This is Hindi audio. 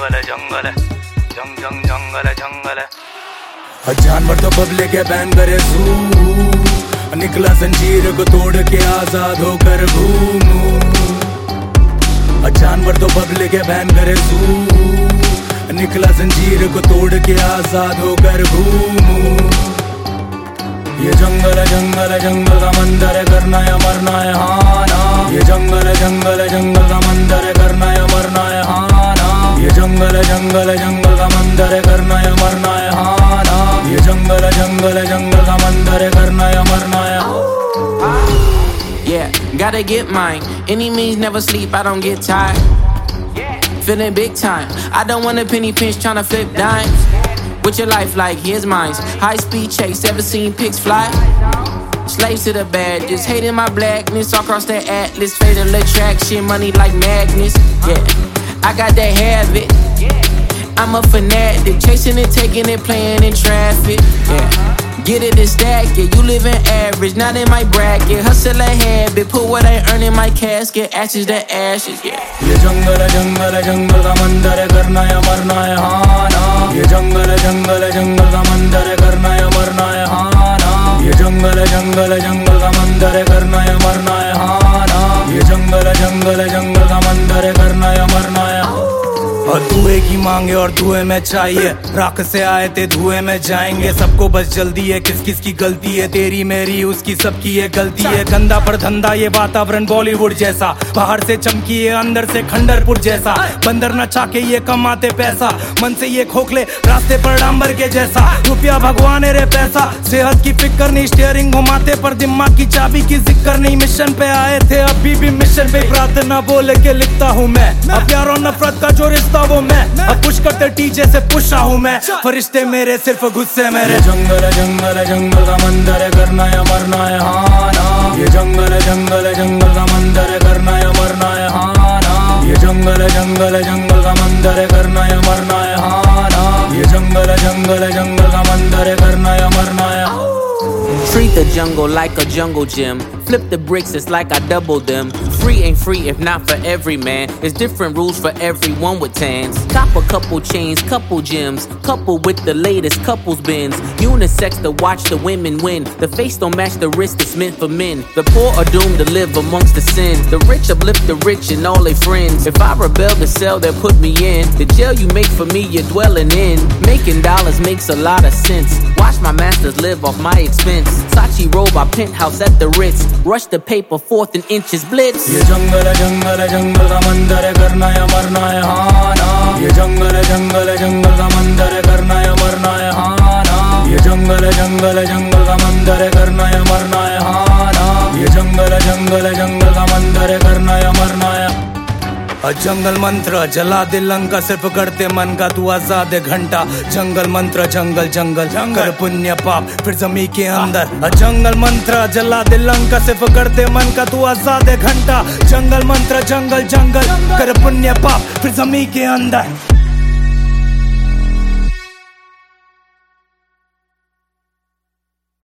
जंगल है जंगल है जंगल है जंगल है। जानवर तो बबले के बैन करे जू, निकला जंजीर को तोड़ के आजाद होकर घूमूं। जानवर तो बबले के बैन करे जू, निकला जंजीर को तोड़ के आजाद होकर घूमूं। ये जंगल है जंगल का मंदिर है, करना या मरना है हाँ ना। ये जंगल है जंगल का मंदिर है, करना या मरना है हाँ ना। ये जंगल है जंगल का मंदिर है, करना या मरना है हाँ ना। ये जंगल है जंगल का मंदिर है, करना या मरना है। Yeah, gotta get mine. Any means never sleep, I don't get tired. Feeling big time. I don't want a penny pinch tryna flip dimes. With your life like here's mine. High speed chase, ever seen pigs fly? Slaves to the bad, just hating my blackness. All across that atlas, fatal attraction, money like magnets. Yeah, I got that habit. I'm a fanatic, chasing it, taking it, playing in traffic. Yeah, get it and stack it. You live in average, not in my bracket. Hustle a habit, put what I earn in my casket. Ashes to ashes, yeah. ये जंगल का मंदिर है, करना या मरना है हाँ ना। ये जंगल का मंदिर है, करना या मरना है हाँ ना। ये जंगल का मंदिर है, करना या मरना है हाँ ना। ये जंगल का मंदिर है, करना या मरना है। और धुएं की मांगे और धुएं में चाहिए, राख से आए थे धुएं में जाएंगे। सबको बस जल्दी है, किस किस की गलती है, तेरी मेरी उसकी सबकी ये गलती है। गंदा पर धंधा ये वातावरण बॉलीवुड जैसा, बाहर से चमकी है अंदर से खंडरपुर जैसा। बंदर नचा के ये कमाते पैसा, मन से ये खोखले रास्ते पर डांबर के जैसा। रुपया भगवान रे पैसा, सेहत की फिक्र नहीं, स्टीयरिंग घुमाते पर दिमाग की चाबी की जिक्र नहीं। मिशन पे आए थे अभी भी मिशन पे, प्रार्थना बोल के लिखता हूँ मैं। अब प्यार और नफरत का जो रिश्ता वो मैं, अब पुश करते टीचे से पुशा हूँ मैं। फरिश्ते मेरे सिर्फ गुस्से मेरे। जंगल का मंदिर है, करना या मरना है हाँ ना। ये जंगल का मंदिर है, करना या मरना है हाँ ना। ये जंगल का मंदिर है, करना या मरना है हाँ ना। ये जंगल का मंदिर है, करना या मरना है। Treat the jungle like a jungle gym. Flip the bricks, it's like I doubled them. Free ain't free if not for every man. There's different rules for everyone with tans. Cop a couple chains, couple gems. Couple with the latest couples bins. Unisex to watch the women win. The face don't match the wrist, it's meant for men. The poor are doomed to live amongst the sin. The rich uplift the rich and all their friends. If I rebel to sell, they'll put me in. The jail you make for me, you're dwelling in. Making dollars makes a lot of sense. Watch my masters live off my expense. Sachi robe, our penthouse at the Ritz. Rush the paper, 4th and inches blitz. ये जंगल का मंदिर है, करना या मरना है हाँ ना। ये जंगल का मंदिर है, करना या मरना है हाँ ना। ये जंगल का मंदिर है, करना या मरना है हाँ ना। ये जंगल का मंदिर है, करना या मरना है। जंगल मंत्र जला दे लंका, सिर्फ करते मन का तू आजाद घंटा। जंगल मंत्र जंगल कर पुण्य पाप फिर जमी के अंदर। जंगल मंत्र जला दे लंका, सिर्फ करते मन का तू आजाद घंटा। जंगल मंत्र जंगल कर पुण्य पाप फिर जमी के अंदर।